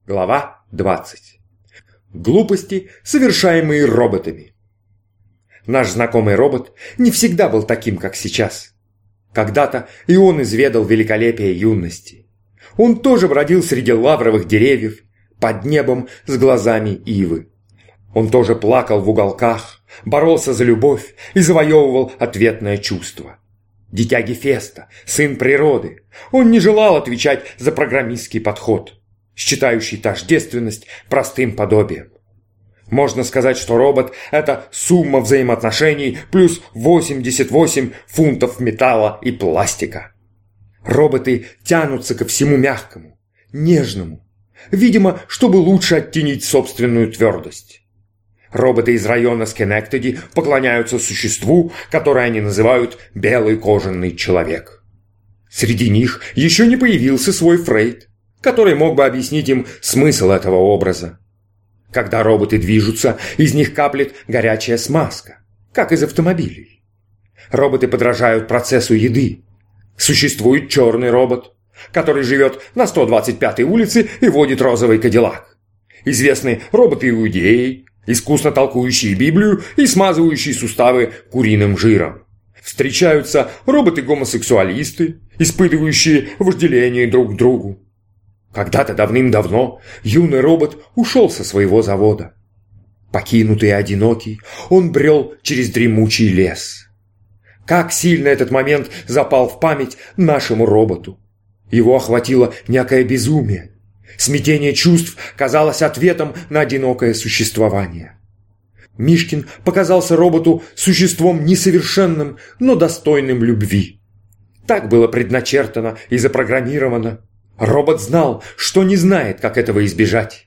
Глава 20. Глупости, совершаемые роботами. Наш знакомый робот не всегда был таким, как сейчас. Когда-то и он изведал великолепие юности. Он тоже бродил среди лавровых деревьев, под небом с глазами ивы. Он тоже плакал в уголках, боролся за любовь и завоевывал ответное чувство. Дитя Гефеста, сын природы, он не желал отвечать за программистский подход, считающий тождественность простым подобием. Можно сказать, что робот – это сумма взаимоотношений плюс 88 фунтов металла и пластика. Роботы тянутся ко всему мягкому, нежному, видимо, чтобы лучше оттенить собственную твердость. Роботы из района Скенектеди поклоняются существу, которое они называют «белый кожаный человек». Среди них еще не появился свой Фрейд, который мог бы объяснить им смысл этого образа. Когда роботы движутся, из них каплет горячая смазка, как из автомобилей. Роботы подражают процессу еды. Существует черный робот, который живет на 125-й улице и водит розовый кадиллак. Известны роботы-иудеи, искусно толкующие Библию и смазывающие суставы куриным жиром. Встречаются роботы-гомосексуалисты, испытывающие вожделение друг к другу. Когда-то давным-давно юный робот ушел со своего завода. Покинутый и одинокий, он брел через дремучий лес. Как сильно этот момент запал в память нашему роботу. Его охватило некое безумие. Смятение чувств казалось ответом на одинокое существование. Мишкин показался роботу существом несовершенным, но достойным любви. Так было предначертано и запрограммировано. Робот знал, что не знает, как этого избежать.